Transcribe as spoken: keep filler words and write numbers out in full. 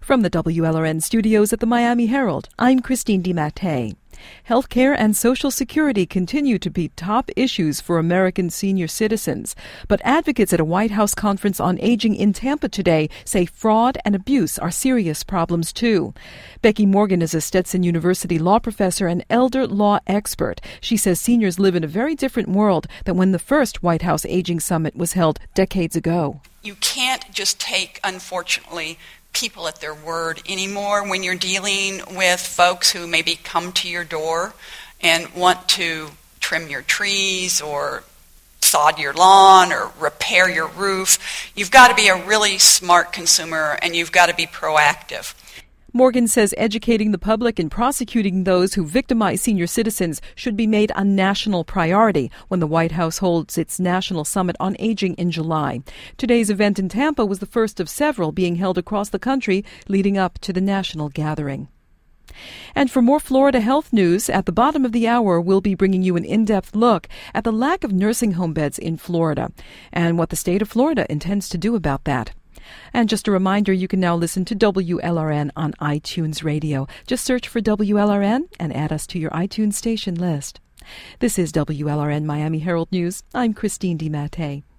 From the W L R N studios at the Miami Herald, I'm Christine DiMattei. Healthcare and Social Security continue to be top issues for American senior citizens. But advocates at a White House conference on aging in Tampa today say fraud and abuse are serious problems too. Becky Morgan is a Stetson University law professor and elder law expert. She says seniors live in a very different world than when the first White House Aging Summit was held decades ago. You can't just take, unfortunately, people at their word anymore when you're dealing with folks who maybe come to your door and want to trim your trees or sod your lawn or repair your roof. You've got to be a really smart consumer and you've got to be proactive. Morgan says educating the public and prosecuting those who victimize senior citizens should be made a national priority when the White House holds its National Summit on Aging in July. Today's event in Tampa was the first of several being held across the country leading up to the national gathering. And for more Florida health news, at the bottom of the hour, we'll be bringing you an in-depth look at the lack of nursing home beds in Florida and what the state of Florida intends to do about that. And just a reminder, you can now listen to W L R N on iTunes Radio. Just search for W L R N and add us to your iTunes station list. This is W L R N Miami Herald News. I'm Christine DiMattei.